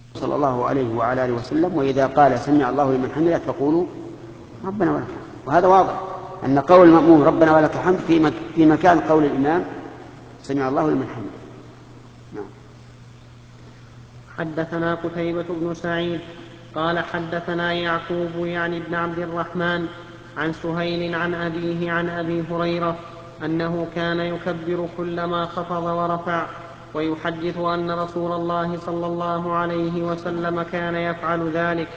صلى الله عليه وعلى آله وسلم: وإذا قال سمع الله لمن حمده فقولوا ربنا ولك الحمد. وهذا واضح أن قول المأموم ربنا ولك الحمد في مكان قول الإمام سمع الله لمن حمده. نعم. حدثنا قتيبة بن سعيد قال حدثنا يعقوب يعني بن عبد الرحمن عن سهيل عن أبيه عن أبي هريرة أنه كان يكبر كلما خفض ورفع، ويحدث أن رسول الله صلى الله عليه وسلم كان يفعل ذلك.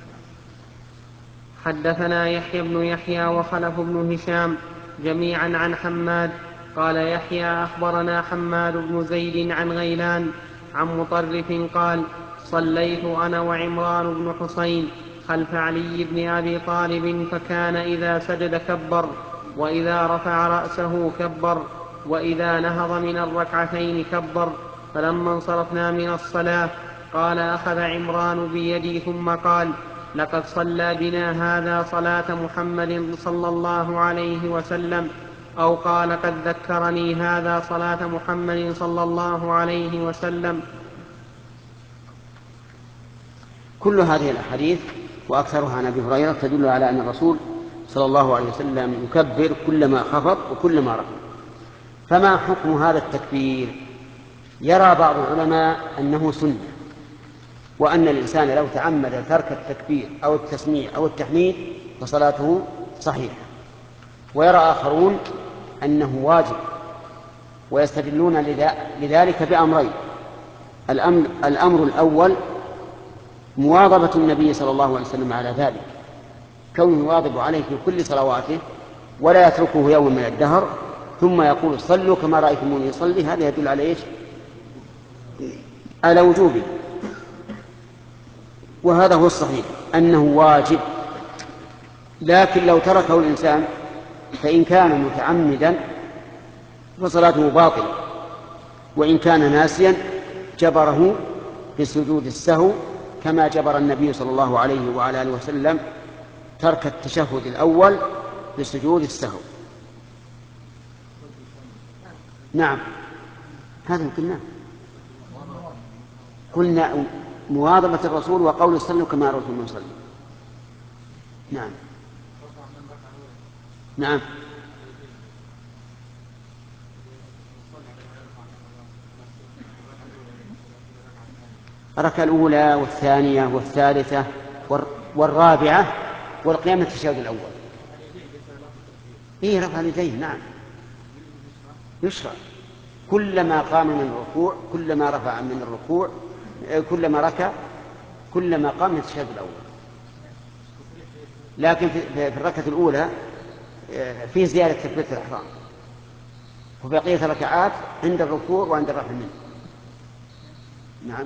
حدثنا يحيى بن يحيى وخلف بن هشام جميعا عن حماد قال يحيى أخبرنا حماد بن زيد عن غيلان عن مطرف قال صليت أنا وعمران بن حسين خلف علي بن أبي طالب فكان إذا سجد كبر، وإذا رفع رأسه كبر، وإذا نهض من الركعتين كبر. فلما انصرفنا من الصلاة قال أخذ عمران بيدي ثم قال لقد صلى بنا هذا صلاة محمد صلى الله عليه وسلم، أو قال قد ذكرني هذا صلاة محمد صلى الله عليه وسلم. كل هذه الأحاديث وأكثرها عن أبي هريرة تدل على أن الرسول صلى الله عليه وسلم يكبر كلما خفض وكلما رفع. فما حكم هذا التكبير؟ يرى بعض العلماء أنه سنة، وأن الإنسان لو تعمد ترك التكبير أو التسميع أو التحميد فصلاته صحيحة. ويرى آخرون أنه واجب، ويستدلون لذلك بأمرين: الأمر الأول مواظبة النبي صلى الله عليه وسلم على ذلك، كونه يواظب عليه في كل صلواته ولا يتركه يوم من الدهر، ثم يقول صلوا كما رأيتموني يصلي. هذا يدل على إيش؟ على وجوبه. وهذا هو الصحيح أنه واجب. لكن لو تركه الإنسان فإن كان متعمدا فصلاته باطلة، وإن كان ناسيا جبره بسجود السهو، كما جبر النبي صلى الله عليه وعلى آله وسلم ترك التشهد الأول بسجود السهو. نعم، هذا قلنا مواظبة الرسول وقول صلوا كما رأيتم يصلي. نعم نعم. الركعة الأولى والثانية والثالثة والرابعة والقيام التشهد الأول. إيه، رفع اليدين نعم يشرع. كلما قام من الركوع، كلما رفع من الركوع، كلما ركع، كلما قام من التشهد الأول. لكن في الركعة الأولى في زيادة تكبيرة الإحرام، وبقية الركعات عند الركوع وعند الرفع منه. نعم.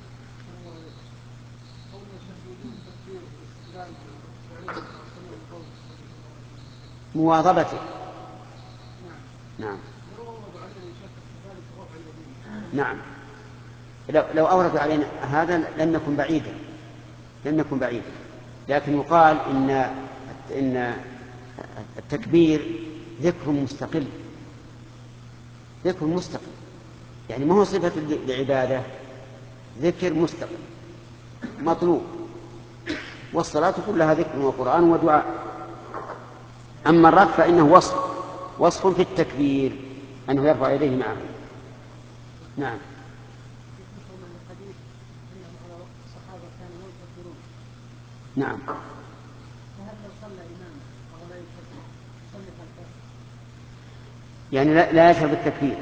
مواظبته. نعم نعم. لو أورد علينا هذا لن نكن بعيدا. لكن يقال إن التكبير ذكر مستقل، يعني ما هو صفة لعبادة، ذكر مستقل مطلوب. والصلاة كلها ذكر وقرآن ودعاء. أما الرفع فإنه وصف في التكبير أنه يرفع يديه معه. نعم. نعم. يعني لا يشعر بالتكبير؟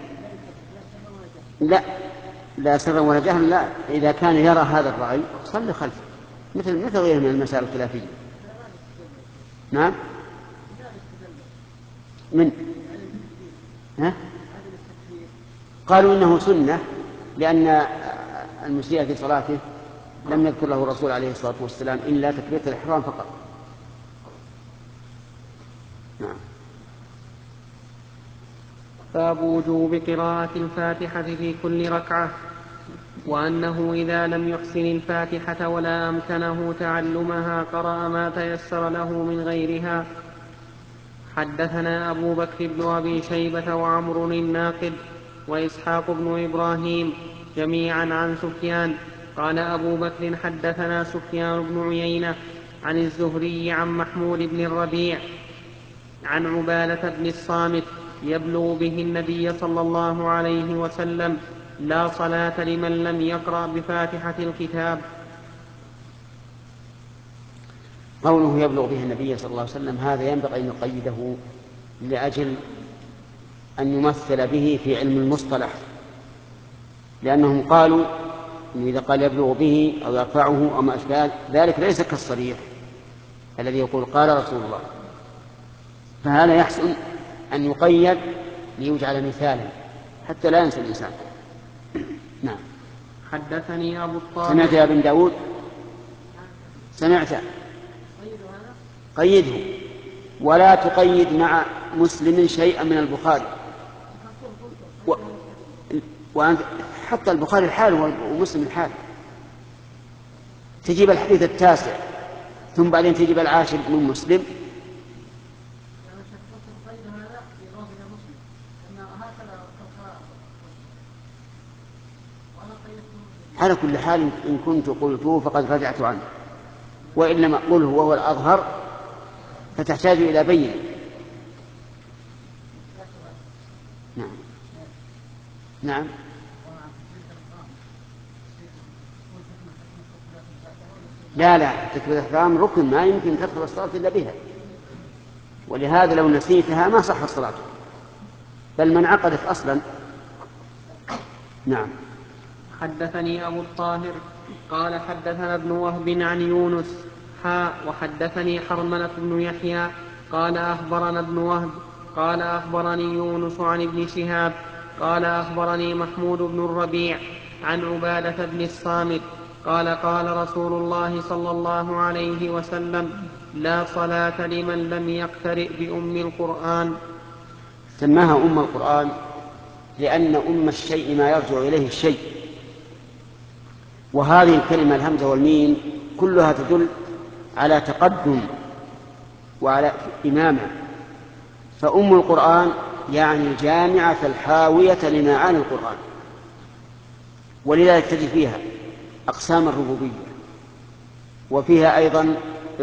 لا سرا ولا جهرا. لا، إذا كان يرى هذا الرأي صلي خلفه، مثل غيره من المسائل الخلافية. نعم. قالوا إنه سنة، لأن المسيء في صلاته لم يذكر له الرسول عليه الصلاة والسلام إلا تكبيرة الإحرام فقط. نعم. باب وجوب قراءة الفاتحة في كل ركعة، وأنه إذا لم يحسن الفاتحة ولا أمكنه تعلمها قرأ ما تيسر له من غيرها. حدثنا أبو بكر بن أبي شيبة وعمر الناقد وإسحاق بن إبراهيم جميعا عن سفيان قال أبو بكر حدثنا سفيان بن عيينة عن الزهري عن محمود بن الربيع عن عبادة بن الصامت يبلغ به النبي صلى الله عليه وسلم: لا صلاة لمن لم يقرأ بفاتحة الكتاب. قوله يبلغ به النبي صلى الله عليه وسلم هذا ينبغي أن يقيده لأجل أن يمثل به في علم المصطلح، لأنهم قالوا إن إذا قال يبلغ به أو يرفعه أو ما أشبه ذلك ليس كالصريح الذي يقول قال رسول الله، فهذا يحسن أن يقيد ليجعل مثالا حتى لا ينسى الإنسان. نعم. حدثني أبو الطاهر. سمعت يا بن داود؟ سمعت؟ قيده ولا تقيد مع مسلم شيئا من البخاري حتى البخاري الحال ومسلم الحال. تجيب الحديث التاسع ثم بعدين تجيب العاشر من مسلم. على كل حال إن كنت قلته فقد رجعت عنه، وإن لم أقوله وهو الأظهر فتحتاج إلى بينة. نعم. نعم. لا تكبيرة الإحرام ركن ما يمكن تدخل الصلاة إلا بها، ولهذا لو نسيتها ما صح الصلاة بل من عقدت أصلا. نعم. حدثني أبو الطاهر قال حدثنا ابن وهب عن يونس وحدثني حرملة بن يحيى قال أخبرنا ابن وهب قال أخبرني يونس عن ابن شهاب قال أخبرني محمود بن الربيع عن عبادة بن الصامت قال قال رسول الله صلى الله عليه وسلم: لا صلاة لمن لم يقترئ بأم القرآن. سماها أم القرآن لأن أم الشيء ما يرجع إليه الشيء، وهذه الكلمة الهمزة والميم كلها تدل على تقدم وعلى إمامة، فأم القرآن يعني الجامعة الحاوية لمعاني القرآن، ولذلك تجد فيها أقسام الربوبية، وفيها أيضا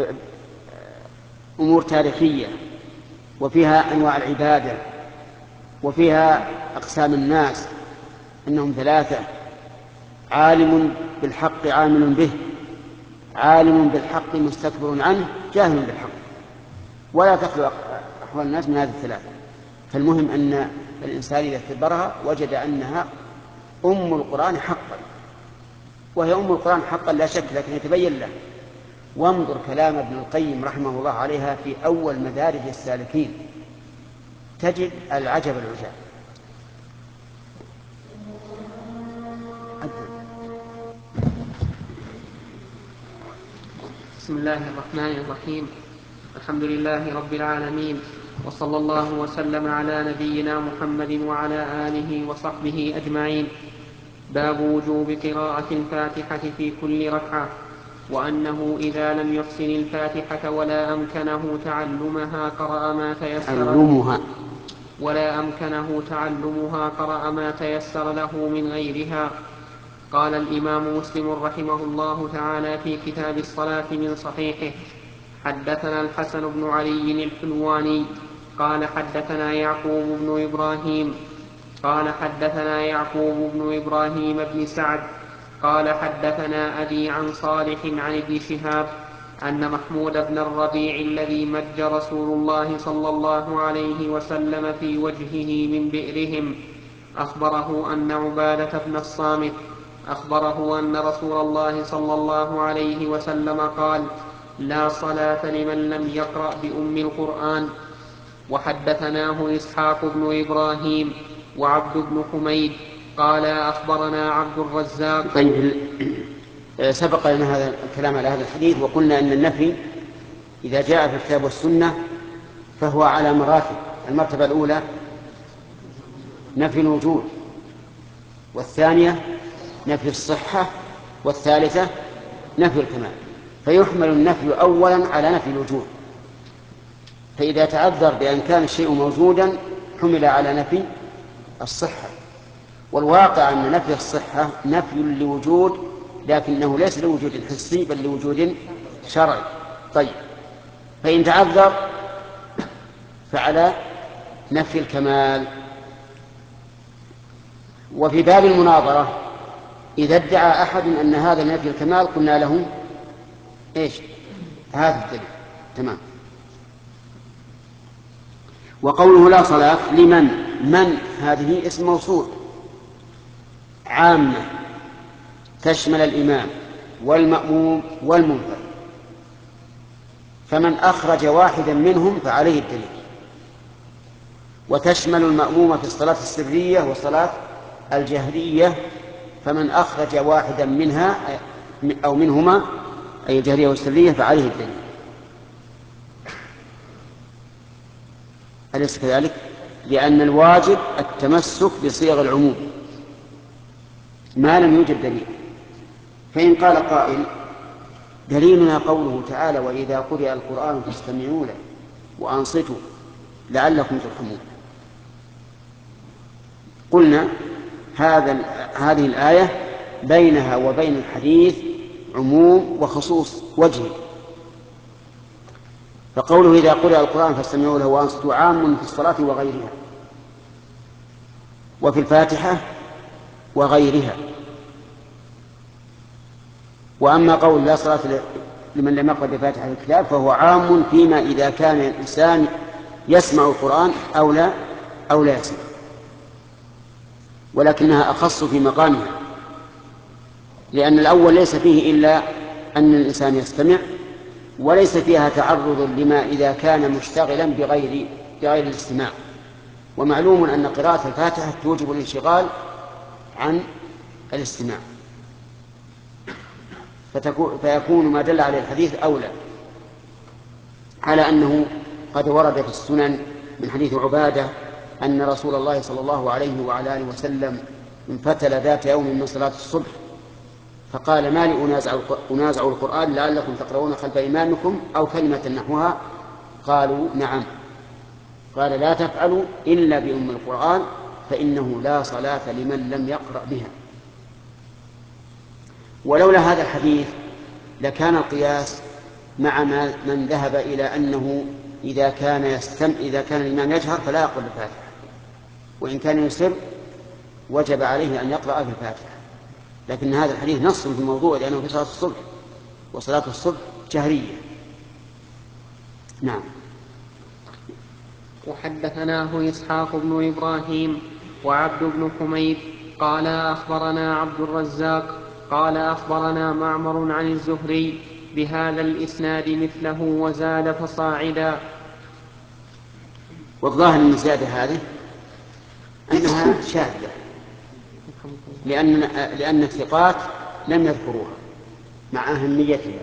أمور تاريخية، وفيها أنواع العبادة، وفيها أقسام الناس أنهم ثلاثة: عالم بالحق عامل به، عالم بالحق مستكبر عنه، جاهل بالحق، ولا تخلو أحوال الناس من هذه الثلاثة. فالمهم أن الإنسان إذا اعتبرها وجد أنها أم القرآن حقا، وهي أم القرآن حقا لا شك، لكن يتبين له. وانظر كلام ابن القيم رحمه الله عليها في أول مدارج السالكين تجد العجب العجاب. بسم الله الرحمن الرحيم. الحمد لله رب العالمين، وصلى الله وسلم على نبينا محمد وعلى آله وصحبه أجمعين. باب وجوب قراءة الفاتحة في كل ركعة، وأنه إذا لم يحسن الفاتحة ولا أمكنه تعلمها قرأ ما تيسر له من غيرها. قال الإمام مسلم رحمه الله تعالى في كتاب الصلاة من صحيحه: حدثنا الحسن بن علي الحلواني قال حدثنا يعقوب بن إبراهيم بن سعد قال حدثنا أبي عن صالح عن ابن شهاب أن محمود بن الربيع الذي مج رسول الله صلى الله عليه وسلم في وجهه من بئرهم أخبره أن عبادة بن الصامت أخبره أن رسول الله صلى الله عليه وسلم قال: لا صلاة لمن لم يقرأ بأم القرآن. وحدثناه إسحاق بن إبراهيم وعبد بن حميد قال أخبرنا عبد الرزاق. طيب، سبق لنا هذا الكلام على هذا الحديث، وقلنا أن النفي إذا جاء في الكتاب والسنة فهو على مراتب. المرتبة الأولى نفي الوجود، والثانية نفي الصحة، والثالثة نفي الكمال. فيحمل النفي أولا على نفي الوجود، فإذا تعذر بأن كان الشيء موجودا حمل على نفي الصحة. والواقع أن نفي الصحة نفي لوجود لكنه ليس لوجود حسي بل لوجود شرعي. طيب، فإن تعذر فعلى نفي الكمال. وفي باب المناظرة إذا ادعى أحد أن هذا نفي الكمال قلنا له إيش؟ هذا الدليل. تمام. وقوله لا صلاة لمن، من هذه اسم موصول عامة تشمل الإمام والمأموم والمنفرد، فمن أخرج واحدا منهم فعليه الدليل. وتشمل المأموم في الصلاة السرية والصلاة الجهرية، فمن أخرج واحدا منها أو منهما أي الجهرية والسرية فعليه الدليل. أليس كذلك؟ لأن الواجب التمسك بصيغ العموم ما لم يوجد دليل. فإن قال قائل دليلنا قوله تعالى وإذا قرئ القرآن فاستمعوا له وأنصتوا لعلكم ترحمون، قلنا هذه الآية بينها وبين الحديث عموم وخصوص وجهي، فقوله إذا قرئ القرآن فاستمعوا له وأنصتوا عام في الصلاة وغيرها، وفي الفاتحة وغيرها. وأما قول لا صلاة لمن لم يقرأ بفاتحة الكتاب فهو عام فيما إذا كان الإنسان يسمع القرآن أو لا يسمع، ولكنها أخص في مقامها، لأن الأول ليس فيه إلا أن الإنسان يستمع، وليس فيها تعرض لما إذا كان مشتغلا بغير الاستماع. ومعلوم أن قراءة الفاتحة توجب الانشغال عن الاستماع، فيكون ما دل عليه الحديث أولى، على أنه قد ورد في السنن من حديث عبادة أن رسول الله صلى الله عليه وعلى آله وسلم انفتل ذات يوم من صلاة الصبح فقال ما لي أنازع القرآن لعلكم تقرؤون خلف إمامكم أو كلمة نحوها، قالوا نعم، قال لا تفعلوا إلا بأم القرآن فإنه لا صلاة لمن لم يقرأ بها. ولولا هذا الحديث لكان القياس مع من ذهب إلى أنه إذا كان الإمام يجهر فلا يقرأ الفاتحة، وإن كان يسر وجب عليه أن يقرأ في الفاتحة. لكن هذا الحديث نص في الموضوع لأنه في صلاة الصبح، وصلاة الصبح جهرية. نعم. وحدثناه إسحاق بن إبراهيم وعبد بن حميد قال أخبرنا عبد الرزاق قال أخبرنا معمر عن الزهري بهذا الإسناد مثله وزاد فصاعدا. والظاهر من الزيادة هذه أنها شاذة، لأن الثقات لم يذكروها مع أهميتها.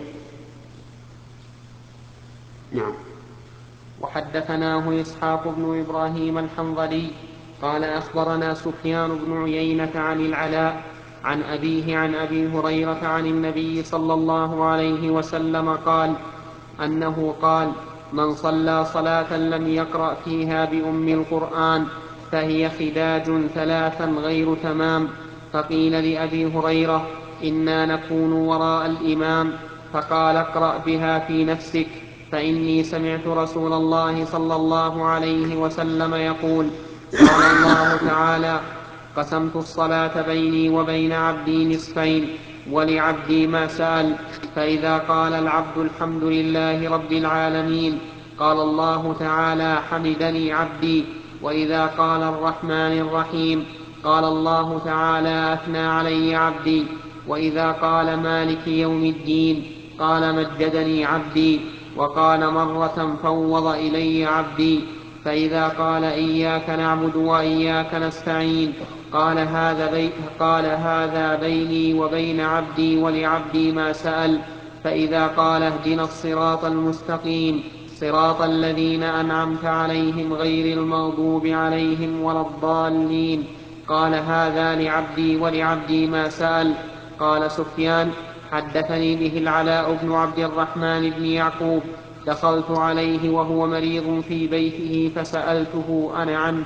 نعم. وحدثناه إسحاق بن إبراهيم الحنظلي قال أخبرنا سفيان بن عيينة عن العلاء عن أبيه عن أبي هريرة عن النبي صلى الله عليه وسلم قال أنه قال من صلى صلاة لم يقرأ فيها بأم القرآن فهي خداج ثلاثا غير تمام. فقيل لأبي هريرة إنا نكون وراء الإمام، فقال اقرأ بها في نفسك، فإني سمعت رسول الله صلى الله عليه وسلم يقول قال الله تعالى قسمت الصلاة بيني وبين عبدي نصفين ولعبدي ما سأل، فإذا قال العبد الحمد لله رب العالمين قال الله تعالى حمدني عبدي، وإذا قال الرحمن الرحيم قال الله تعالى أثنى علي عبدي، وإذا قال مالك يوم الدين قال مجدني عبدي، وقال مرة فوض إلي عبدي. فإذا قال إياك نعبد وإياك نستعين قال هذا بيني وبين عبدي ولعبدي ما سأل. فإذا قال اهدنا الصراط المستقيم صراط الذين أنعمت عليهم غير المغضوب عليهم ولا الضالين قال هذا لعبدي ولعبدي ما سأل. قال سفيان حدثني به العلاء بن عبد الرحمن بن يعقوب، دخلت عليه وهو مريض في بيته فسألته أنا عنه.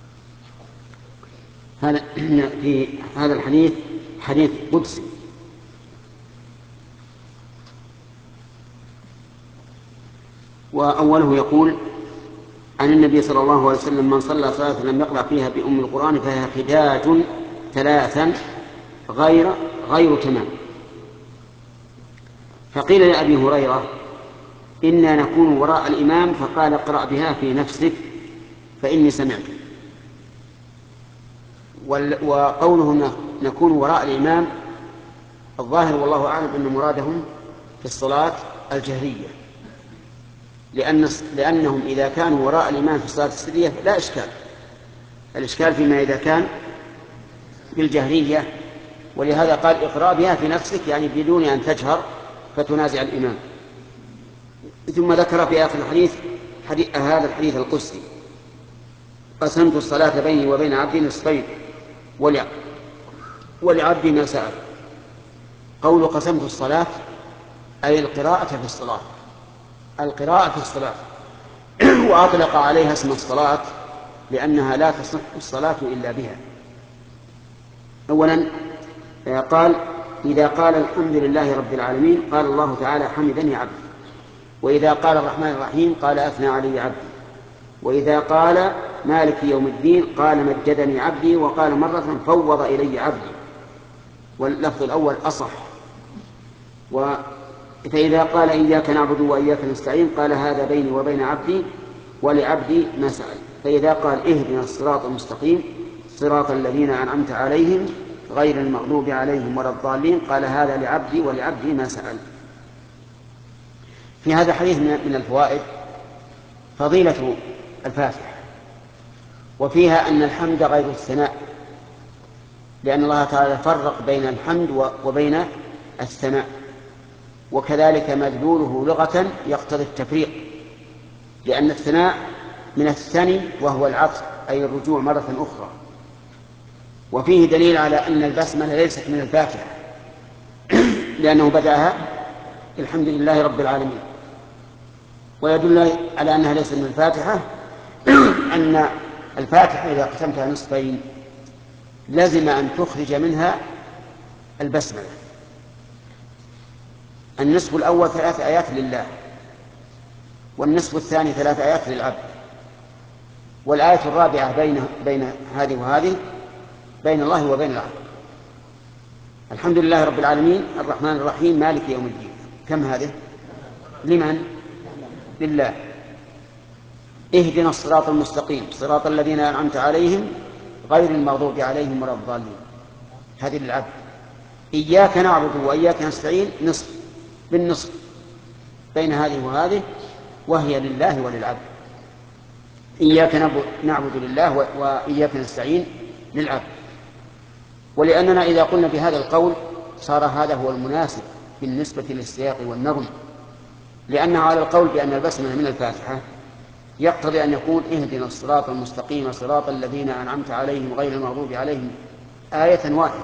في هذا الحديث حديث قدسي، وأوله يقول عن النبي صلى الله عليه وسلم: من صلى صلاة لم يقرأ فيها بأم القرآن فهي خداج ثلاثا غير تمام. فقيل لأبي هريرة: إنا نكون وراء الإمام، فقال: اقرأ بها في نفسك فإني سمعت. وقوله نكون وراء الإمام الظاهر والله أعلم أن مرادهم في الصلاة الجهرية، لأنهم إذا كانوا وراء الإمام في الصلاة السرية لا إشكال. الإشكال فيما إذا كان بالجهرية، ولهذا قال: اقرأ بها في نفسك، يعني بدون أن تجهر فتنازع الإمام. ثم ذكر في آخر الحديث هذا الحديث القدسي: قسمت الصلاة بيني وبين عبدي نصفين ولعبدي ما سأل. قول قسمت الصلاة أي القراءة في الصلاة، القراءة في الصلاة. وأطلق عليها اسم الصلاة لأنها لا تصح الصلاة إلا بها. أولا قال: إذا قال الحمد لله رب العالمين قال الله تعالى: حمدني عبدي. وإذا قال الرحمن الرحيم قال: أثنى علي عبدي. وإذا قال مالك يوم الدين قال: مجدني عبدي. وقال مرة: فوض إلي عبدي. واللفظ الأول أصح. فإذا قال: إياك نعبد وإياك نستعين قال: هذا بيني وبين عبدي ولعبدي ما سأل. فإذا قال: اهدنا الصراط المستقيم صراط الذين أنعمت عليهم غير المغضوب عليهم ولا الضالين قال: هذا لعبدي ولعبدي ما سأل. في هذا الحديث من الفوائد فضيلة الفاتحة، وفيها أن الحمد غير الثناء، لأن الله تعالى فرق بين الحمد وبين الثناء، وكذلك مدلوله لغة يقتضي التفريق، لأن الثناء من الثني وهو العطف أي الرجوع مرة أخرى. وفيه دليل على أن البسملة ليست من الفاتحة لأنه بدأها الحمد لله رب العالمين. ويدل على أنها ليست من الفاتحة أن الفاتحة إذا قسمتها نصفين لازم أن تخرج منها البسملة. النصف الأول 3 آيات لله، والنصف الثاني 3 آيات للعبد، والآية الرابعة بين هذه وهذه بين الله وبين العبد. الحمد لله رب العالمين الرحمن الرحيم مالك يوم الدين، كم هذه؟ لمن؟ لله. اهدنا الصراط المستقيم صراط الذين أنعمت عليهم غير المغضوب عليهم ولا الضالين، هذه للعبد. إياك نعبد وإياك نستعين نصف بالنصف بين هذه وهذه، وهي لله وللعبد. إياك نعبد لله وإياك نستعين للعبد. ولأننا إذا قلنا بهذا القول صار هذا هو المناسب بالنسبة للسياق والنظم، لأنه على القول بأن البسملة من الفاتحة يقتضي أن يكون اهدنا الصراط المستقيم صراط الذين أنعمت عليهم غير المغضوب عليهم آية واحدة.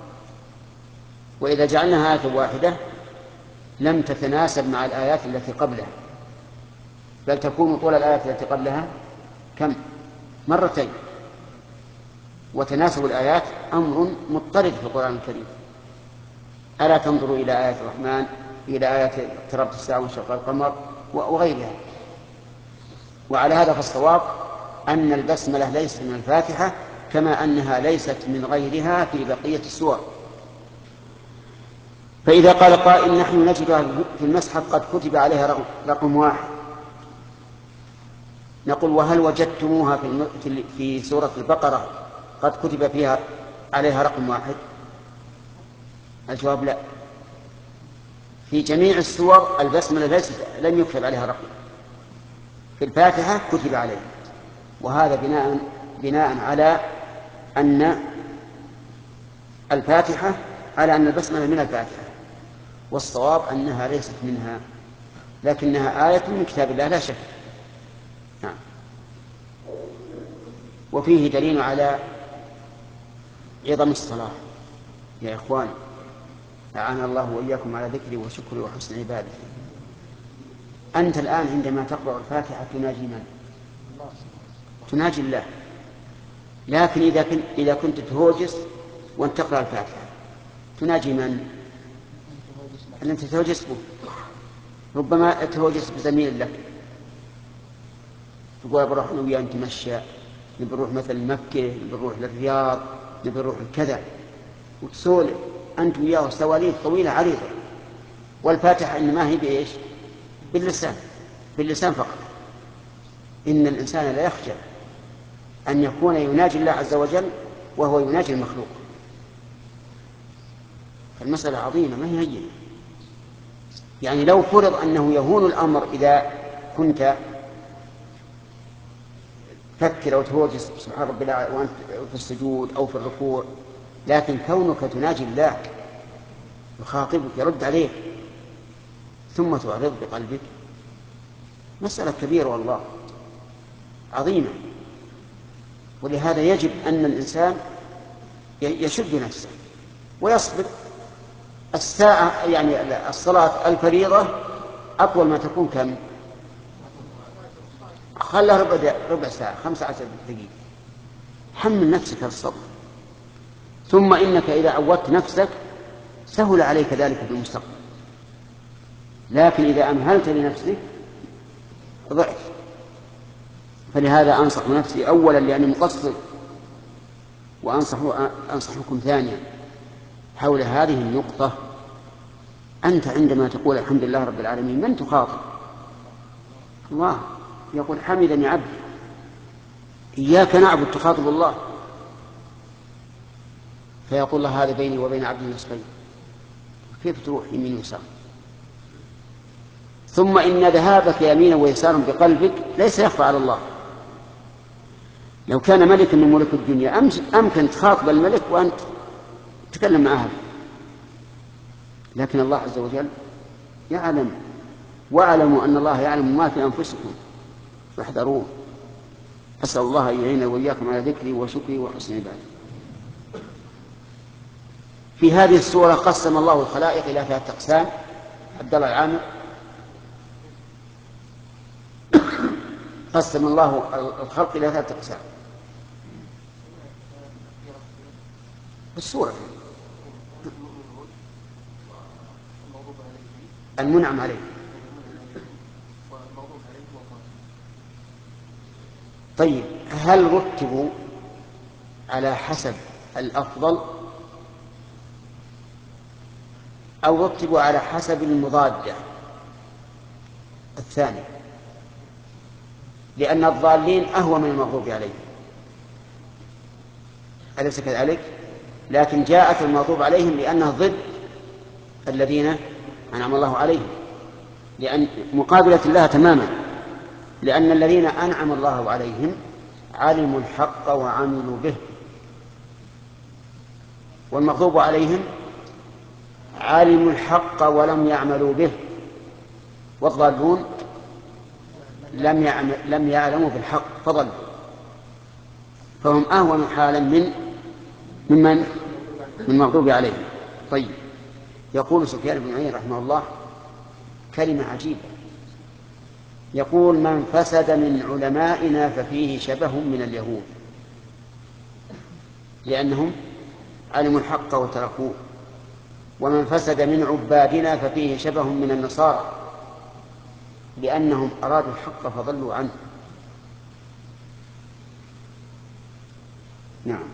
وإذا جعلناها آية واحدة لم تتناسب مع الآيات التي قبلها، بل تكون طول الآيات التي قبلها كم؟ مرتين. وتناسب الآيات أمر مضطرد في القرآن الكريم. ألا تنظروا إلى آيات الرحمن، إلى آيات اقتربت الساعة وانشق القمر وغيرها. وعلى هذا فالصواب أن البسملة ليست من الفاتحة، كما أنها ليست من غيرها في بقية السور. فإذا قال قائل: نحن نجدها في المصحف قد كتب عليها رقم 1، نقول: وهل وجدتموها في سورة البقرة قد كتب فيها عليها رقم 1؟ الجواب لا. في جميع السور البسملة لم يكتب عليها رقم، في الفاتحة كتب عليها، وهذا بناء على أن الفاتحة على أن البسملة من الفاتحة، والصواب أنها ليست منها، لكنها آية من كتاب الله لا شك. نعم. وفيه دليل على عظم الصلاة يا إخوان، أعان الله وإياكم على ذكري وشكري وحسن عبادتي. أنت الآن عندما تقرأ الفاتحة تناجي من؟ تناجي الله. لكن إذا كنت تهوجس وأنت تقرأ الفاتحة تناجي من؟ أن أنت تهوجس به، ربما تهوجس بزميل لك تقول بروح أنا وياه نتمشى، نبي نروح مثلا مكة، نبي نروح للرياض، نبي نروح كذا، وتسولف أنت وياه سواليف طويلة عريضة، والفاتحة إنما هي بإيش؟ باللسان، باللسان فقط. إن الإنسان لا يخجل أن يكون يناجي الله عز وجل وهو يناجي المخلوق. المسألة عظيمة ما هي هينة. يعني لو فرض أنه يهون الأمر إذا كنت تفكر أو تهوجس سبحان ربي الأعلى وأنت في السجود أو في الركوع، لكن كونك تناجي الله يخاطبك يرد عليك ثم تعرض بقلبك مسألة كبيرة والله عظيمة. ولهذا يجب أن الإنسان يشد نفسه ويصبر. الساعة يعني الصلاة الفريضة أطول ما تكون كم؟ خلها ربع ساعة، 15 دقيقة. حمل نفسك الصبر، ثم إنك إذا عودت نفسك سهل عليك ذلك في المستقبل. لكن إذا أمهلت لنفسك ضعف. فلهذا أنصح نفسي أولا لأني مقصر، وأنصحكم ثانيا حول هذه النقطة. أنت عندما تقول الحمد لله رب العالمين من تخاطب؟ الله يقول حمدني عبدي. إياك نعبد تخاطب الله، فيقول الله هذا بيني وبين عبدي نصفين. كيف تروح يمين ويسار؟ ثم إن ذهابك يمينا ويسارا بقلبك ليس يخفى على الله. لو كان ملك من ملوك الدنيا أمكن تخاطب الملك وأنت تتكلم معه، لكن الله عز وجل يعلم، واعلموا أن الله يعلم ما في أنفسكم فاحذروه. أسأل الله أن يعين وإياكم على ذكري وشكري وحسن عبادتي. في هذه السورة قسم الله الخلائق إلى 3 أقسام. عبد الله العامر. قسم الله الخلق إلى 3 أقسام بالسورة. المنعم عليه. طيب هل رتبوا على حسب الأفضل أو رتبوا على حسب المضادة الثاني؟ لأن الضالين أهوى من المغضوب عليهم، أليس كذلك؟ لكن جاءت المغضوب عليهم لأنها ضد الذين أنعم الله عليهم، لأن مقابلة الله تماما. لأن الذين أنعم الله عليهم علموا الحق وعملوا به، والمغضوب عليهم علموا الحق ولم يعملوا به، والضالون لم يعلموا بالحق فضلوا. فهم أهون حالا من المغضوب عليهم. طيب يقول سفيان بن عيينة رحمه الله كلمة عجيبة، يقول من فسد من علمائنا ففيه شبه من اليهود، لأنهم علموا الحق وتركوه. ومن فسد من عبادنا ففيه شبه من النصارى، لأنهم أرادوا الحق فضلوا عنه. نعم.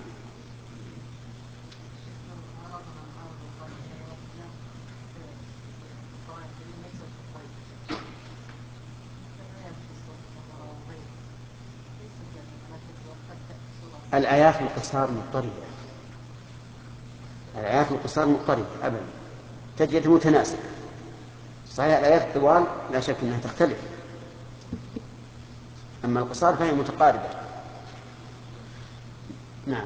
الآيات القصار مضطردة، الآيات القصار مضطردة أبدا، تجد متناسقة. صحيح الآيات الطوال لا شك أنها تختلف، أما القصار فهي متقاربة. نعم.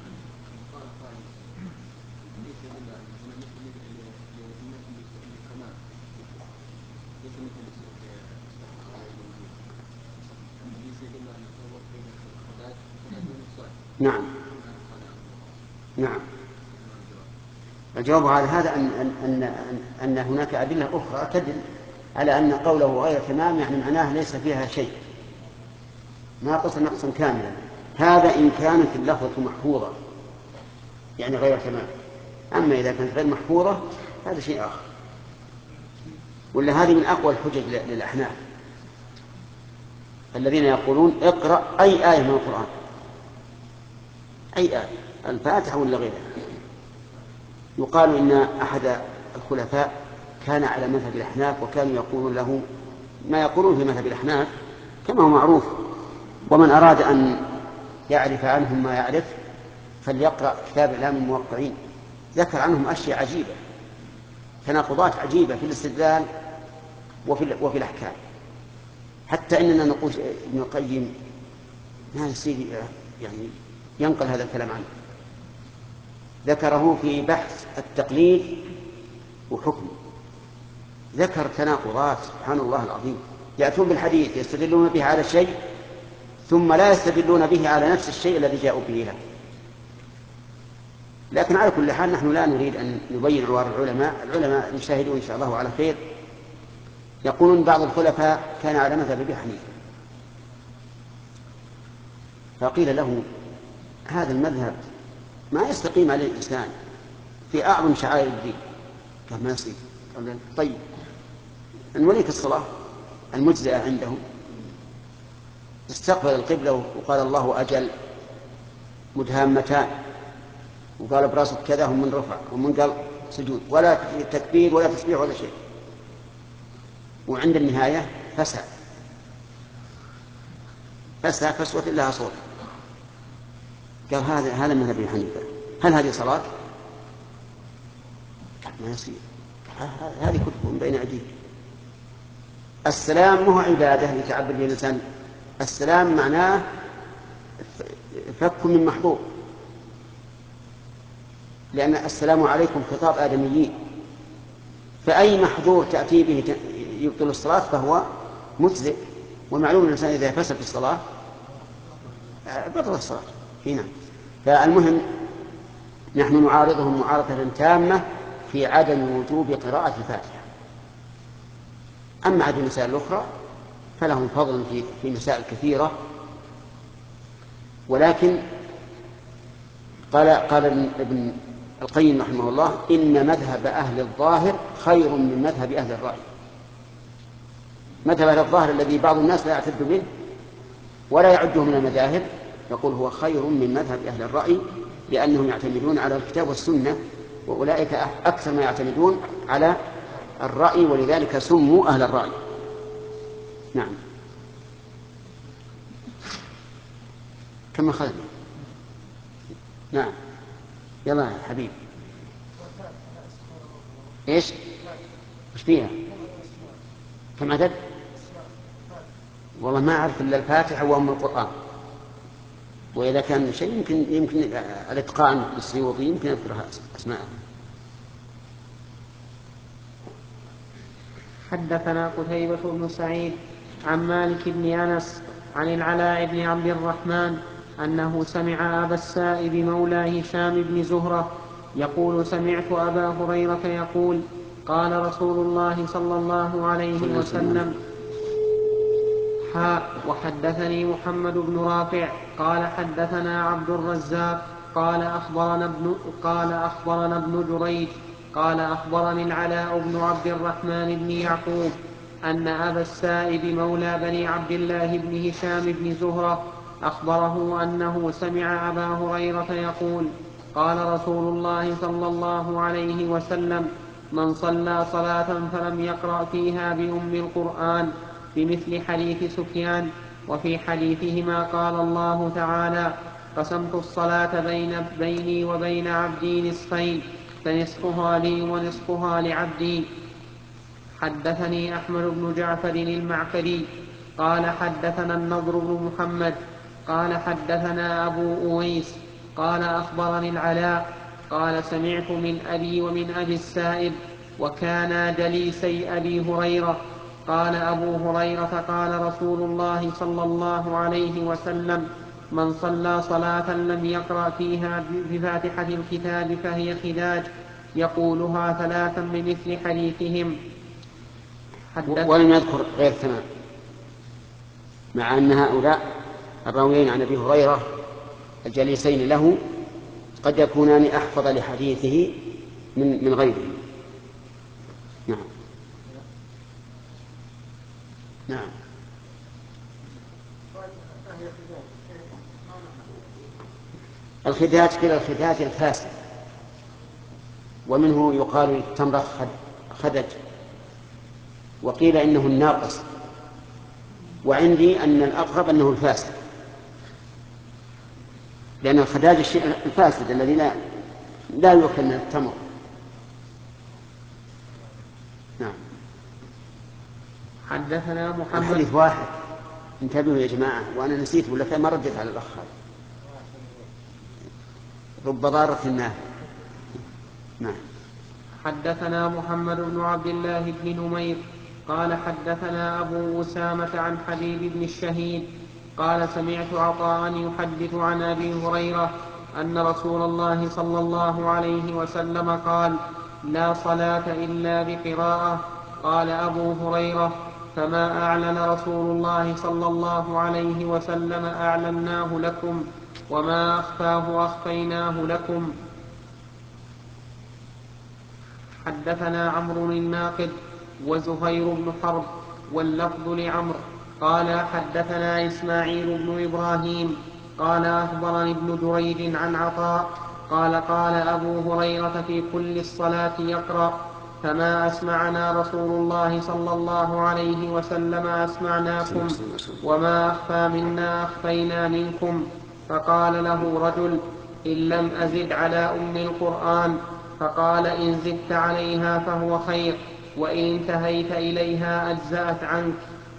نعم. نعم. الجواب على هذا أن هناك أدلة أخرى تدل على أن قوله غير تمام يعني معناه ليس فيها شيء، ناقص نقصا كاملا. هذا إن كانت اللفظة محفوظة يعني غير تمام، أما إذا كانت غير محفوظة هذا شيء آخر. ولا هذه من أقوى الحجج للأحناف. الذين يقولون اقرأ أي آية من القرآن، أي آية، الفاتحة ولا غيرها. يقال إن أحد الخلفاء كان على مذهب الأحناف، وكانوا يقولون له ما يقولون في مذهب الأحناف كما هو معروف، ومن أراد أن يعرف عنهم ما يعرف فليقرأ كتاب إعلام الموقعين. ذكر عنهم أشياء عجيبة، تناقضات عجيبة في الاستدلال وفي الأحكام، حتى إننا نقول ابن القيم ما يصير يعني ينقل هذا الكلام عنه. ذكره في بحث التقليد وحكمه، ذكر تناقضات سبحان الله العظيم. يأتون بالحديث يستدلون به على شيء ثم لا يستدلون به على نفس الشيء الذي جاءوا به له. لكن على كل حال نحن لا نريد أن نبين عوار العلماء يشاهدون إن شاء الله على خير. يقولون بعض الخلفاء كان على مذهب أبي حنيفة، فقيل له هذا المذهب ما يستقيم عليه الإنسان في أعظم شعائر الدين. قال ما يصير. قال طيب نوليك الصلاة المجزئة عندهم، استقبل القبلة وقال الله أجل مدهامتان، وقال براسك كذا هم من رفع ومن قال سجود، ولا تكبير ولا تسبيح ولا شيء، وعند النهاية فسى فسوة لها صوت. قال هذا مذهب أبي حنيفة، هل هذه صلاة؟ ما يصير، هذه كتب بين أيديك. السلام مو عبادة يتعبد به الإنسان، السلام معناه فك من محظور، لأن السلام عليكم خطاب آدميين، فأي محظور تأتي به يبطل الصلاة فهو مجزئ، ومعلوم الإنسان إذا فسد الصلاة بطل الصلاة. هنا فالمهم نحن نعارضهم معارضة تامة في عدم وجوب قراءة الفاتحة. أما عدم المسائل الأخرى فلهم فضل في مسائل كثيرة، ولكن قال ابن القيم رحمه الله إن مذهب أهل الظاهر خير من مذهب أهل الرأي. مذهب أهل الظاهر الذي بعض الناس لا يعتد به ولا يعده من المذاهب يقول هو خير من مذهب أهل الرأي، لأنهم يعتمدون على الكتاب والسنة، وأولئك أكثر ما يعتمدون على الرأي، ولذلك سموا أهل الرأي. نعم. كم أخذنا؟ نعم يلا يا حبيب. إيش فيها؟ كم عدد؟ والله ما أعرف إلا الفاتحة وأم القرآن، وإذا كان شيء يمكن الإتقان للسيوطي يمكن أذكرها أسماءها. حدثنا قتيبة بن سعيد عن مالك بن أنس عن العلاء بن عبد الرحمن أنه سمع أبا السائب مولى هشام بن زهرة يقول سمعت أبا هريرة يقول قال رسول الله صلى الله عليه وسلم وحدثني محمد بن رافع قال حدثنا عبد الرزاق قال أخبرنا ابن جريج قال أخبرني العلاء بن عبد الرحمن بن يعقوب أن أبا السائب مولى بني عبد الله بن هشام بن زهرة أخبره أنه سمع أبا هريرة يقول قال رسول الله صلى الله عليه وسلم من صلى صلاة فلم يقرأ فيها بأم القرآن بمثل حديث سفيان. وفي حديثهما قال الله تعالى قسمت الصلاة بيني وبين عبدي نصفين فنصفها لي ونصفها لعبدي. حدثني أحمد بن جعفر المعقدي قال حدثنا النضر بن محمد قال حدثنا أبو أويس قال أخبرني العلاء قال سمعت من أبي ومن أبي السائب وكانا جليسي أبي هريرة قال أبو هريرة قال رسول الله صلى الله عليه وسلم من صلى صلاة لم يقرأ فيها بفاتحة الكتاب فهي خداج يقولها ثلاثا بمثل حديثهم. ولم يذكر غير ثمان، مع أن هؤلاء الراويين عن أبي هريرة الجليسين له قد يكونان أحفظ لحديثه من غيره. نعم. نعم. الخداج قيل الخداج الفاسد، ومنه يقال للتمر خدج، وقيل إنه الناقص، وعندي أن الأقرب أنه الفاسد، لأن الخداج الشيء الفاسد الذي لا يؤكل من التمر. نعم. حدثنا محمد. الحديث واحد، انتبهوا يا جماعة، وأنا نسيت ولا كان ما ردت على الأخ. رب ضارة نافع. نعم. حدثنا محمد بن عبد الله بن نمير قال حدثنا أبو أسامة عن حبيب بن الشهيد قال سمعت عطاء يحدث عن أبي هريرة أن رسول الله صلى الله عليه وسلم قال: لا صلاة إلا بقراءة. قال أبو هريرة: فما أعلن رسول الله صلى الله عليه وسلم أعلناه لكم، وما أخفاه أخفيناه لكم. حدثنا عمرو الناقد وزهير بن حرب واللفظ لعمرو قال حدثنا إسماعيل بن إبراهيم قال أخبرني ابن جريج عن عطاء قال أبو هريرة في كل الصلاة يقرأ: فما أسمعنا رسول الله صلى الله عليه وسلم أسمعناكم، وما أخفى منا أخفينا منكم. فقال له رجل: إن لم أزد على أم القرآن. فقال: إن زدت عليها فهو خير، وإن انتهيت إليها أجزأت عنك.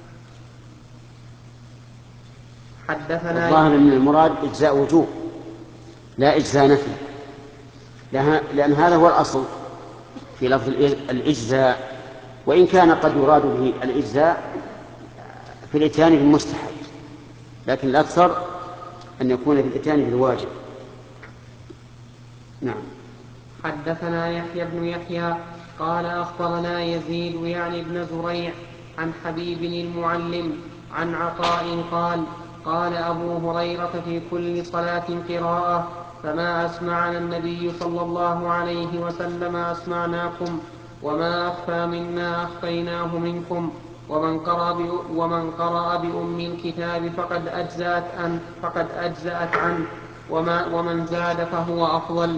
حدثنا الظاهر أن المراد إجزاء وجوب لا إجزاء نفي، لأن هذا هو الأصل في لفظ الإجزاء، وإن كان قد يراد به الإجزاء في الإتيان بالمستحب، لكن الأكثر أن يكون في الإتيان بالواجب. نعم. حدثنا يحيى بن يحيى قال أخبرنا يزيد يعني ابن زريع عن حبيب المعلم عن عطاء قال أبو هريرة في كل صلاة قراءة: فما أسمعنا النبي صلى الله عليه وسلم أسمعناكم، وما أخفى منا أخفيناه منكم. ومن قرأ بأم الكتاب فقد أجزأت عنه، ومن زاد فهو أفضل.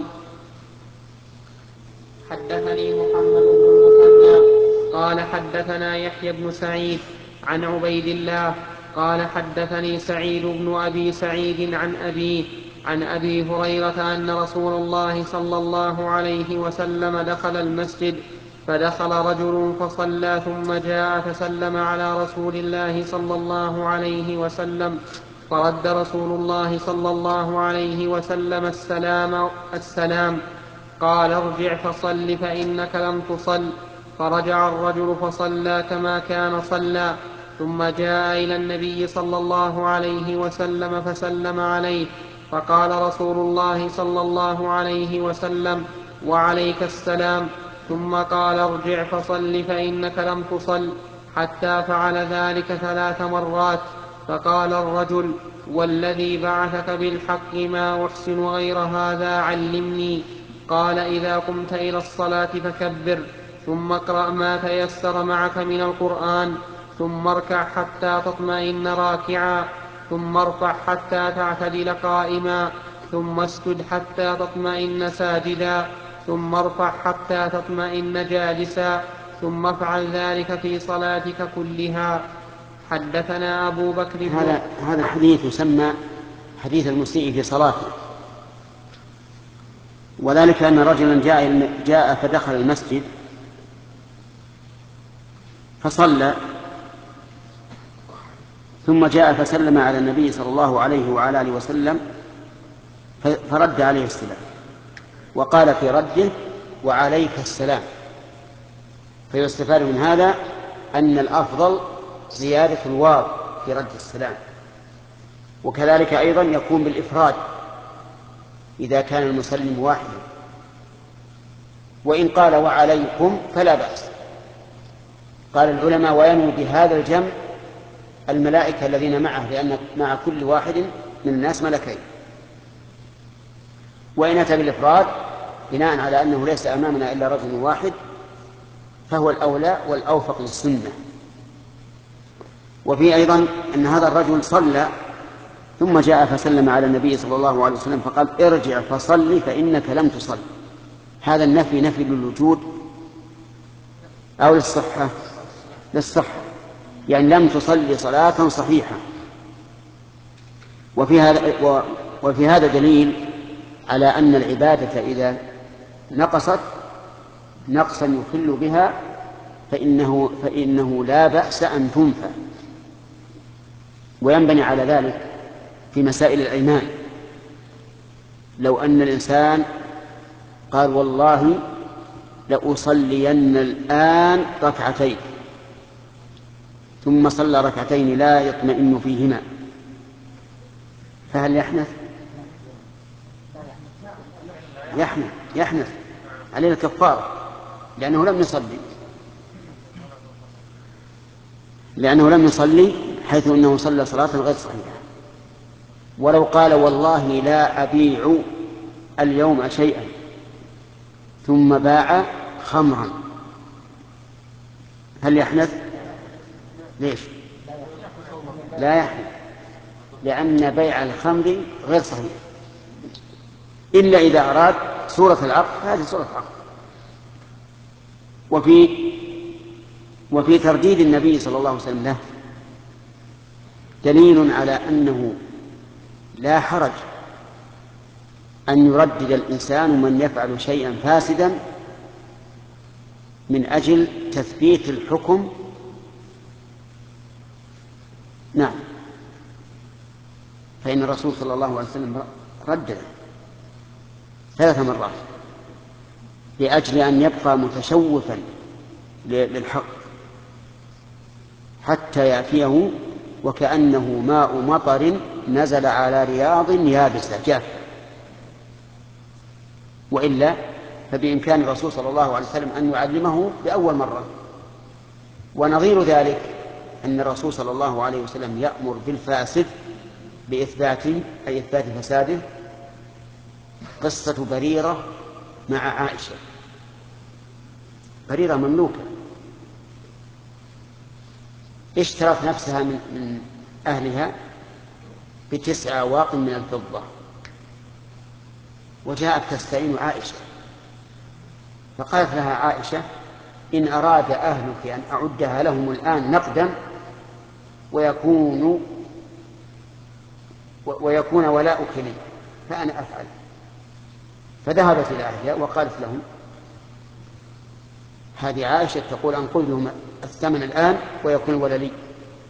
حدثني محمد بن المثنى قال حدثنا يحيى بن سعيد عن عبيد الله قال حدثني سعيد بن أبي سعيد عن أبيه عن أبي هريرة أن رسول الله صلى الله عليه وسلم دخل المسجد، فدخل رجل فصلى ثم جاء فسلم على رسول الله صلى الله عليه وسلم، فرد رسول الله صلى الله عليه وسلم السلام. قال: ارجع فصل فإنك لم تصل. فرجع الرجل فصلى كما كان صلى، ثم جاء إلى النبي صلى الله عليه وسلم فسلم عليه، فقال رسول الله صلى الله عليه وسلم: وعليك السلام. ثم قال: ارجع فصل فإنك لم تصل، حتى فعل ذلك 3 مرات. فقال الرجل: والذي بعثك بالحق ما أحسن غير هذا، علمني. قال: إذا قمت إلى الصلاة فكبر، ثم اقرأ ما تيسر معك من القرآن، ثم اركع حتى تطمئن راكعا، ثم ارفع حتى تعتدل قائما، ثم اسجد حتى تطمئن ساجدا، ثم ارفع حتى تطمئن جالسا، ثم افعل ذلك في صلاتك كلها. حدثنا أبو بكر هذا الحديث يسمى حديث المسيء في صلاته، وذلك أن رجلا جاء فدخل المسجد فصلى، ثم جاء فسلم على النبي صلى الله عليه وعلى آله وسلم فرد عليه السلام، وقال في رده: وعليك السلام. فيستفاد من هذا أن الأفضل زيادة الواو في رد السلام، وكذلك أيضا يكون بالإفراد إذا كان المسلم واحدا، وإن قال وعليكم فلا بأس. قال العلماء: وينوي بهذا الجمع الملائكة الذين معه، لأن مع كل واحد من الناس ملكين. وإن أتى بالإفراد بناء على أنه ليس أمامنا إلا رجل واحد فهو الأولى والأوفق للسنة. وفي أيضا أن هذا الرجل صلى ثم جاء فسلم على النبي صلى الله عليه وسلم فقال ارجع فصل فإنك لم تصل. هذا النفي نفي للوجود أو للصحة؟ للصحة، يعني لم تصلي صلاة صحيحة. وفي هذا دليل على أن العبادة إذا نقصت نقصا يخل بها فإنه لا بأس أن تنفى. وينبني على ذلك في مسائل الأيمان. لو أن الإنسان قال والله لأصلين الآن ركعتين، ثم صلى ركعتين لا يطمئن فيهما، فهل يحنث؟ يحنث عليه الكفارة، لأنه لم يصلي حيث أنه صلى صلاة غير صحيحة. ولو قال والله لا أبيع اليوم شيئا ثم باع خمرا، هل يحنث؟ ليش؟ لا يحنث، لأن بيع الخمر غير صحيح، إلا إذا أراد صورة العقد، هذه صورة العقد. وفي ترديد النبي صلى الله عليه وسلم له دليل على أنه لا حرج أن يردد الإنسان من يفعل شيئا فاسدا من أجل تثبيت الحكم. نعم، فإن الرسول صلى الله عليه وسلم ردد 3 مرات لأجل أن يبقى متشوفا للحق حتى يأتيه وكأنه ماء مطر نزل على رياض يابسة جافة. وإلا فبإمكان الرسول صلى الله عليه وسلم أن يعلمه بأول مرة. ونظير ذلك أن الرسول صلى الله عليه وسلم يأمر بالفاسد بإثبات فساده. قصة بريرة مع عائشة. بريرة مملوكة، اشترت نفسها من أهلها ب9 أواق من الفضة، وجاءت تستعين عائشة، فقالت لها عائشة إن أراد أهلك أن أعدها لهم الآن نقدا ويكون ولاؤك لي فأنا أفعل. فذهبت إلى أهلها وقالت لهم هذه عائشة تقول أنقذ لهم الثمن الآن ويكون الولا لي.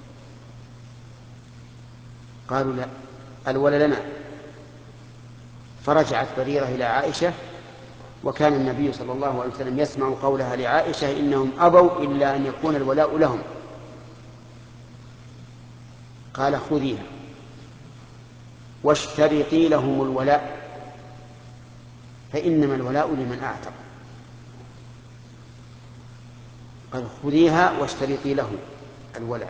قالوا لا، الولا لنا. فرجعت بريرة إلى عائشة، وكان النبي صلى الله عليه وسلم يسمع قولها لعائشة إنهم أبوا إلا أن يكون الولاء لهم. قال خذيها واشترطي لهم الولاء فإنما الولاء لمن أعتق. قال خذيها واشترطي له الولاء.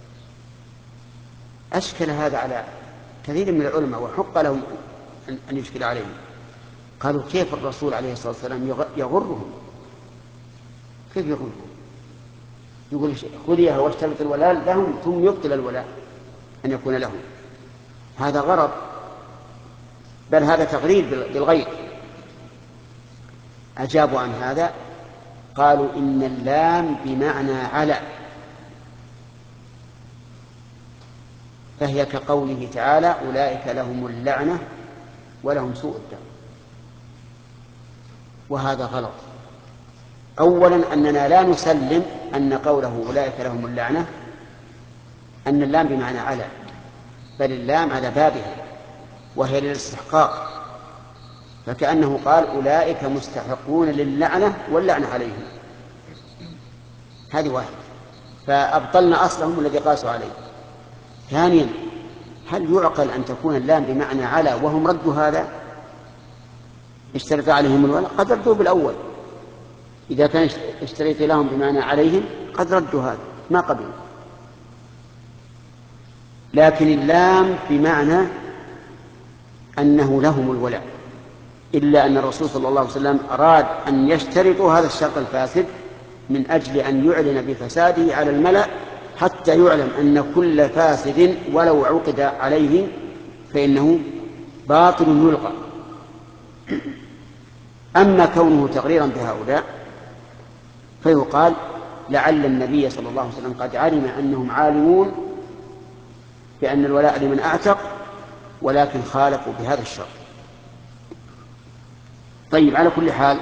أشكل هذا على كثير من العلماء وحق لهم أن يشكل عليهم. قالوا كيف الرسول عليه الصلاة والسلام يغرهم؟ كيف يغرهم؟ يقول خذيها واشترط الولاء لهم ثم يبطل الولاء أن يكون لهم. هذا غرض، بل هذا تغريب بالغير. أجابوا عن هذا قالوا إن اللام بمعنى على، فهي كقوله تعالى أولئك لهم اللعنة ولهم سوء الدار. وهذا غلط. أولا أننا لا نسلم أن قوله أولئك لهم اللعنة أن اللام بمعنى على، بل اللام على بابها وهي للاستحقاق، فكأنه قال أولئك مستحقون للعنة واللعنة عليهم. هذه واحدة، فأبطلنا أصلهم الذي قاسوا عليه. ثانيا هل يعقل أن تكون اللام بمعنى على وهم ردوا هذا؟ اشترط عليهم الولاء قد ردوا بالأول، إذا كان اشتريت لهم بمعنى عليهم قد ردوا هذا ما قبلوا. لكن اللام بمعنى أنه لهم الولاء، إلا أن الرسول صلى الله عليه وسلم أراد أن يشترطوا هذا الشرط الفاسد من أجل أن يعلن بفساده على الملأ، حتى يعلم أن كل فاسد ولو عقد عليه فإنه باطل يلقى. أما كونه تقريرا بهؤلاء فيقال لعل النبي صلى الله عليه وسلم قد علم أنهم عالمون بأن الولاء لمن أعتق، ولكن خالفوا بهذا الشرط. طيب، على كل حال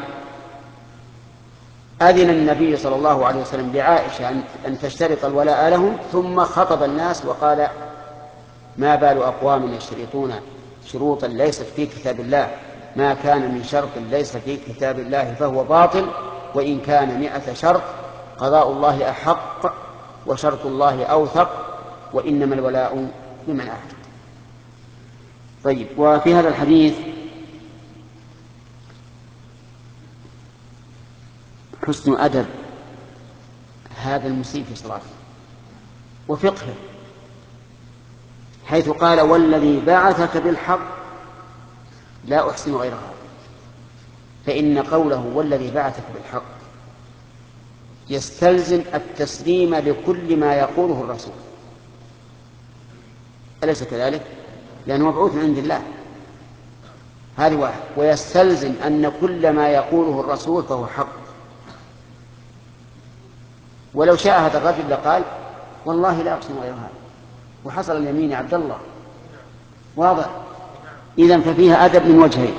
أذن النبي صلى الله عليه وسلم لعائشة أن تشترط الولاء لهم، ثم خطب الناس وقال: ما بال أقوام يشترطون شروطا ليست في كتاب الله، ما كان من شرط ليس في كتاب الله فهو باطل، وإن كان 100 شرط قضاء الله أحق وشرط الله أوثق، وإنما الولاء لمن أعتق. طيب، وفي هذا الحديث حسن أدب هذا المسيء في صلاته وفقهه، حيث قال: والذي بعثك بالحق لا أحسن غير هذا. فإن قوله والذي بعثك بالحق يستلزم التسليم لكل ما يقوله الرسول، أليس كذلك؟ لأنه مبعوث من عند الله، هذه واحد. ويستلزم أن كل ما يقوله الرسول فهو حق. ولو شاء هذا الرجل لقال: والله لا أحسن غير هذا، وحصل اليمين يا عبد الله. واضح؟ إذن ففيها أدب من وجهين: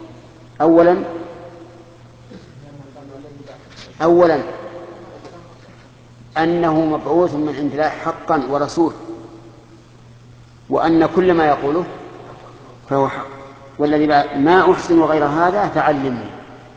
أولا أنه مبعوث من عند الله حقا ورسول، وأن كل ما يقوله فهو حق. والذي ما أحسن غير هذا فعلمني،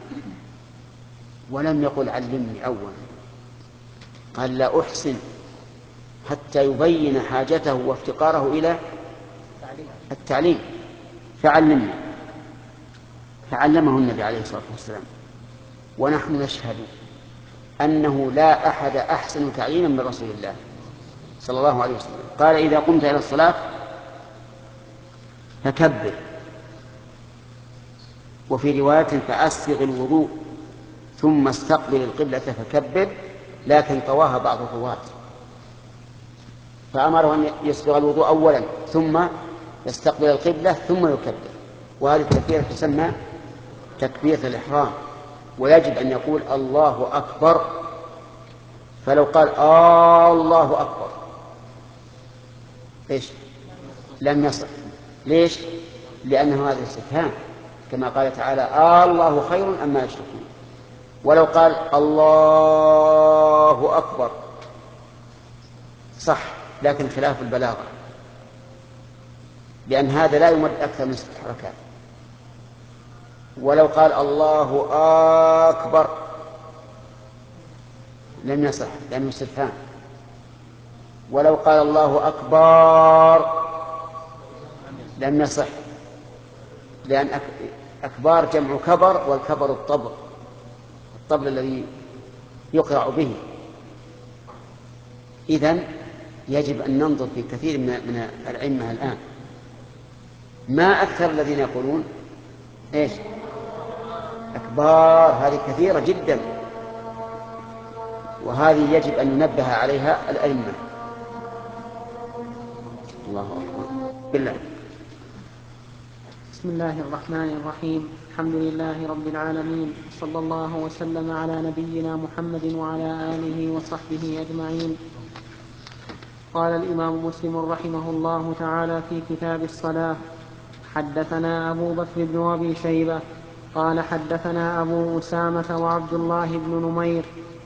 ولم يقل علمني أولا، قال لا أحسن، حتى يبين حاجته وافتقاره إلى التعليم. فعلمني، فعلمه النبي عليه الصلاة والسلام. ونحن نشهد أنه لا أحد أحسن تعليما من رسول الله صلى الله عليه وسلم. قال: إذا قمت إلى الصلاة فكبر، وفي رواية فأسبغ الوضوء ثم استقبل القبلة فكبر، لكن طواها بعض الرواة فأمره أن يسبغ الوضوء أولا ثم يستقبل القبلة ثم يكبر، وهذه التكبيرة تسمى تكبيرة الإحرام، ويجب أن يقول الله أكبر. فلو قال الله أكبر إيش؟ لم يصح. ليش؟ لأنه هذا استفهام، كما قال تعالى: الله خير أما يشركون. ولو قال الله أكبر صح، لكن خلاف البلاغة، لأن هذا لا يمد أكثر من 6 حركات. ولو قال الله أكبر لم يصح لأنه استفهام. ولو قال الله أكبر لم يصح، لأن أكبار جمع كبر، والكبر الطبل الذي يقرع به. إذن يجب أن ننظر في كثير من الأئمة الآن، ما أكثر الذين يقولون إيش؟ أكبار. هذه كثيرة جدا، وهذه يجب أن ننبه عليها الأئمة. الله أكبر. بالله. بسم الله الرحمن الرحيم. الحمد لله رب العالمين، صلى الله وسلم على نبينا محمد وعلى آله وصحبه أجمعين. قال الإمام مسلم رحمه الله تعالى في كتاب الصلاة: حدثنا أبو بكر بن أبي شيبة قال حدثنا أبو أسامة وعبد الله بن نمير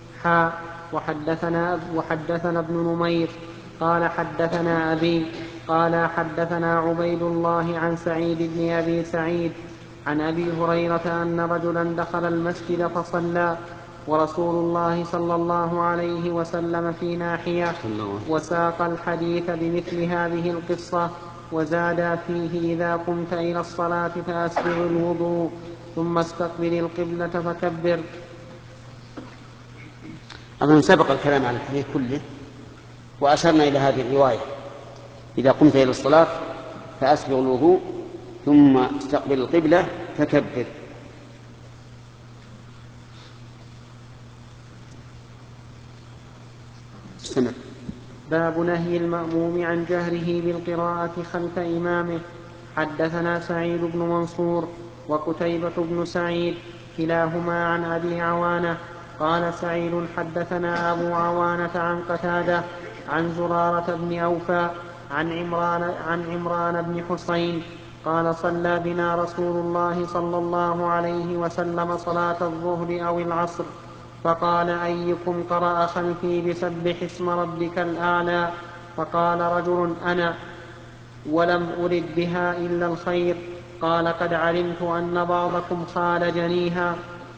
وحدثنا ابن نمير قال حدثنا أبي قال حدثنا عبيد الله عن سعيد بن أبي سعيد عن أبي هريرة أن رجلا دخل المسجد فصلى ورسول الله صلى الله عليه وسلم في ناحية، وساق الحديث بمثل هذه القصة، وزاد فيه: إذا قمت إلى الصلاة فأسبغ الوضوء ثم استقبل القبلة فكبر. أظن سبق الكلام على الحديث كله، وأشرنا إلى هذه الرواية: إذا قمت إلى الصلاة فأسبغ الوضوء ثم استقبل القبلة فكبر. باب نهي المأموم عن جهره بالقراءة خلف إمامه. حدثنا سعيد بن منصور وقتيبة بن سعيد كلاهما عن أبي عوانة قال سعيد حدثنا أبو عوانة عن قتادة عن زرارة بن أوفى عن عمران بن حسين قال صلى بنا رسول الله صلى الله عليه وسلم صلاة الظهر أو العصر فقال أيكم قرأ خلفي بسبح اسم ربك الأعلى فقال رجل أنا ولم أرد بها إلا الخير قال قد علمت أن بعضكم خالجنيها.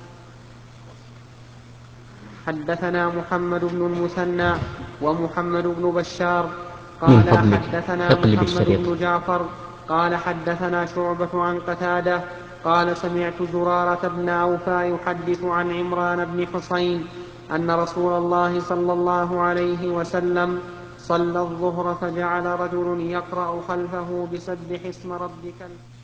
حدثنا محمد بن المثنى ومحمد بن بشار قال حدثنا محمد بن جعفر قال حدثنا شعبة عن قتادة قال سمعت زرارة بن أوفى يحدث عن عمران بن حسين أن رسول الله صلى الله عليه وسلم صلى الظهر فجعل رجل يقرأ خلفه بسبح اسم ربك